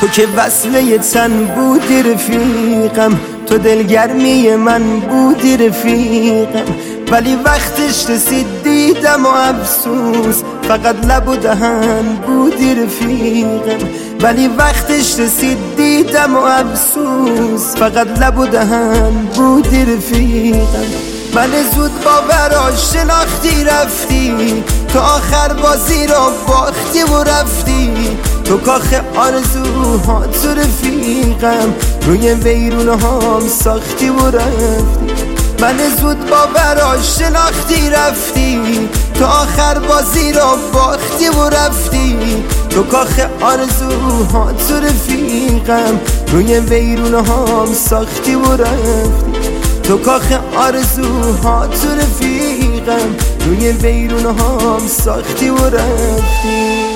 تو که وصله تن بودی رفیقم، تو دلگرمی من بودی رفیقم. ولی وقتش رسید دیدم و افسوس، فقط لب و دهن بودی رفیقم. ولی وقتش رسید دیدم و افسوس، فقط لب و دهن بودی رفیقم. من زود باورا شناختی رفتی، تو آخر بازی رو باختی و رفتی. تو کاخ آرزوها تو رفیقم، روی ویرونه هام ساختی و رفتی. من زود باورا شناختی رفتی، تو آخر بازی رو باختی و رفتی. تو کاخ آرزوها تو رفیقم، روی ویرونه هام ساختی و رفتی. تو کاخ آرزوها تو رفیقم، روی ویرونه هام ساختی و رفتی.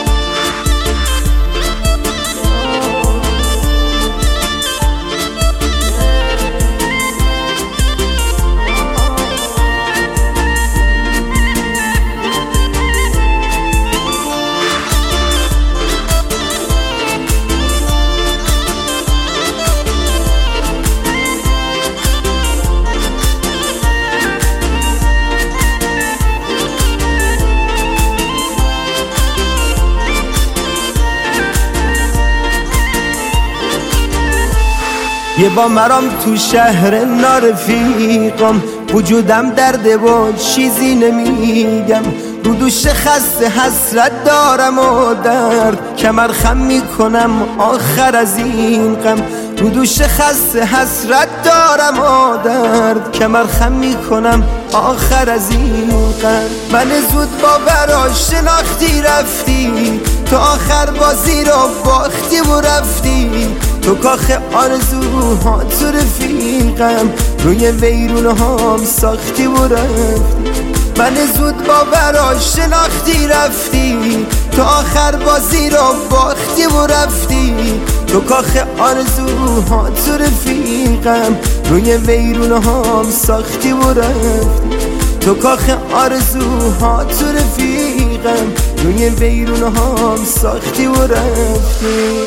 یه با مرام تو شهر نارفیقم، وجودم درده و چیزی نمیگم. رو دوش خسته حسرت دارم و درد، کمر خم میکنم آخر از این غم. رو دوش خسته حسرت دارم و درد، کمر خم میکنم آخر از این غم. من زود باورا شناختی رفتی، تو آخر بازی رو باختی و رفتی. تو کاخ آرزوها تو رفیقم، روی ویرونه هام ساختی و رفتی. من زود باورا شناختی رفتی، تو آخر بازی رو باختی و رفتی. تو کاخ آرزوها تو رفیقم، روی ویرونه هام ساختی و رفتی. تو کاخ آرزوها تو رفیقم، روی ویرونه هام ساختی و رفتی.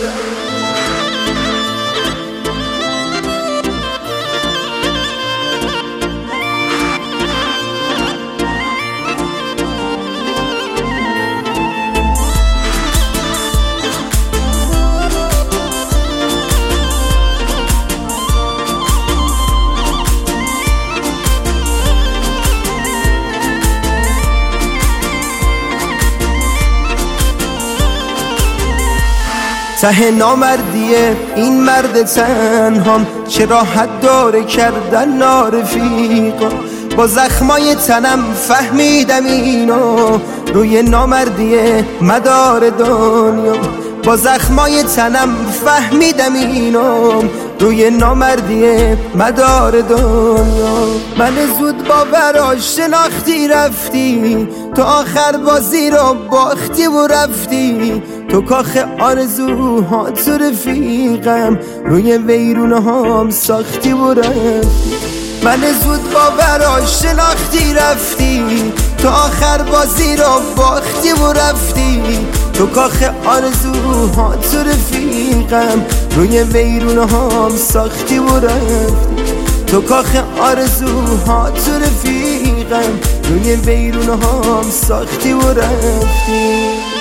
ته نامردیه این مرد تنهام، چه راحت داره کردن نارفیقا. با زخمای تنم فهمیدم اینو، روی نامردیه مدار دنیا. با زخمای تنم فهمیدم اینو، روی نامردیه مدار دنیا. من زود باورا شناختی رفتی، تو آخر بازی رو باختی و رفتی. تو کاخ آرزوها تو رفیقم، روی ویرونه هام ساختی و رفتی. من زود باورا شناختی رفتی، تو آخر بازی رو باختی و رفتی. تو کاخ آرزوها تو رفیقم، روی ویرونه هام ساختی و رفتی. تو کاخ آرزوها تو رفیقم، روی ویرونه هام ساختی و رفتی.